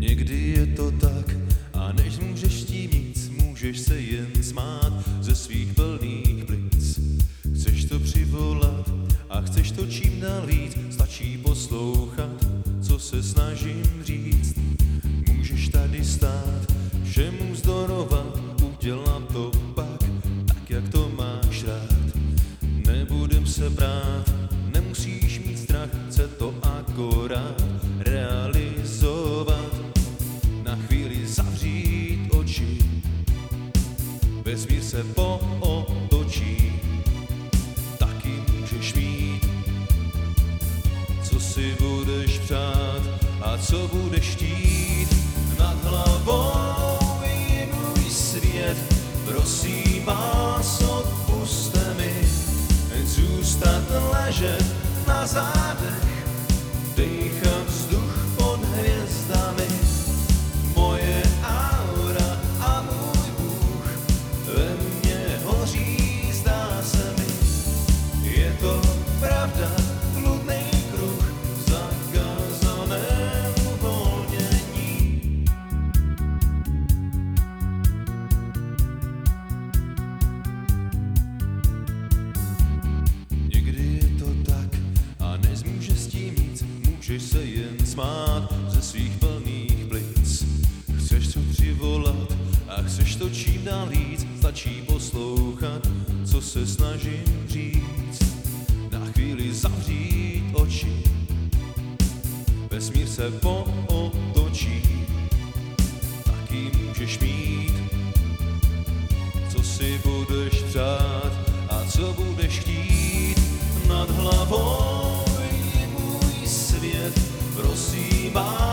Někdy je to tak a než můžeš tím nic, můžeš se jen smát ze svých plných plic. Chceš to přivolat a chceš to čím dál víc, stačí poslouchat, co se snažím říct. Můžeš tady stát, všemu vzdorovat, udělám to pak, tak jak to máš rád. Nebudem se brát, nemusíš mít strach, chce to akorát realizovat. Na chvíli zavřít oči, vesmír se pootočí, taky můžeš mít, co si budeš přát a co budeš chtít. Nad hlavou je můj svět, prosím vás, odpuste mi zůstat ležet na zádech, dýchat vzduch pod hvězdami. Moje aura a můj Bůh ve mně hoří, zdá se mi. Je to pravda, bludný kruh, zakázané uvolnění. Někdy je to tak a nezmůže s tím nic, můžeš se jen smát ze svých plných plic. Chceš to přivolat a chceš to čím dál víc, stačí poslouchat, co se snažím říct. Na chvíli zavřít oči, vesmír se pootočí, taky můžeš mít, co si budeš přát a co budeš chtít. Nad hlavou je můj svět, prosím vás.